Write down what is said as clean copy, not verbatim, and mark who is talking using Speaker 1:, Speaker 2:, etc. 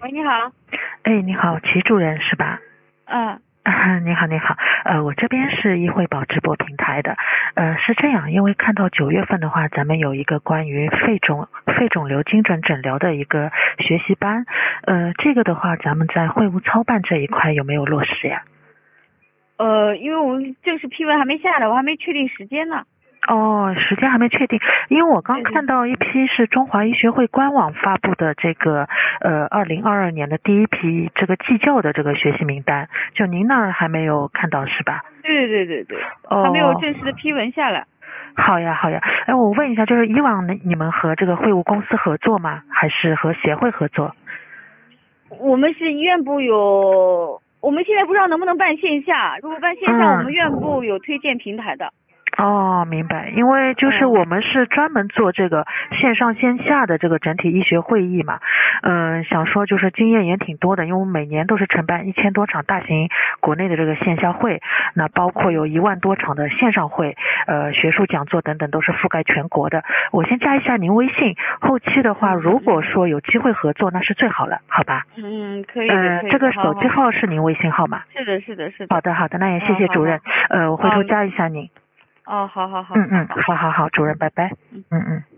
Speaker 1: 喂，你好。
Speaker 2: 哎，你好，齐主任是吧？
Speaker 1: 嗯。
Speaker 2: 你好，你好，我这边是医惠宝直播平台的，是这样，因为看到9月份的话，咱们有一个关于肺肿瘤精准诊疗的一个学习班，这个的话，咱们在会务操办这一块有没有落实呀？
Speaker 1: 因为我们正式批文还没下来，我还没确定时间呢。
Speaker 2: 哦，时间还没确定，因为我刚
Speaker 1: 对对。
Speaker 2: 看到一批是中华医学会官网发布的这个2022年的第一批这个技教的这个学习名单，就您那儿还没有看到是吧？
Speaker 1: 对对对对对，还没有
Speaker 2: 哦，
Speaker 1: 正式的批文下来。
Speaker 2: 好呀好呀，哎，我问一下，就是以往你们和这个会务公司合作吗？还是和协会合作？
Speaker 1: 我们是医院部有，我们现在不知道能不能办线下，如果办线下，我们院部有推荐平台的。
Speaker 2: 哦，明白，因为就是我们是专门做这个线上线下的这个整体医学会议嘛，想说就是经验也挺多的，因为我们每年都是承办1000多场大型国内的这个线下会，那包括有1万多场的线上会，学术讲座等等都是覆盖全国的。我先加一下您微信，后期的话如果说有机会合作，那是最好了，好吧？
Speaker 1: 可以的，可以的。
Speaker 2: 这个手机号是您微信号吗？
Speaker 1: 是的，是的，是的。
Speaker 2: 好的，好的，那也谢谢主任，我回头加一下您。
Speaker 1: 哦，好好好。
Speaker 2: 好，主任，拜拜。
Speaker 1: 嗯。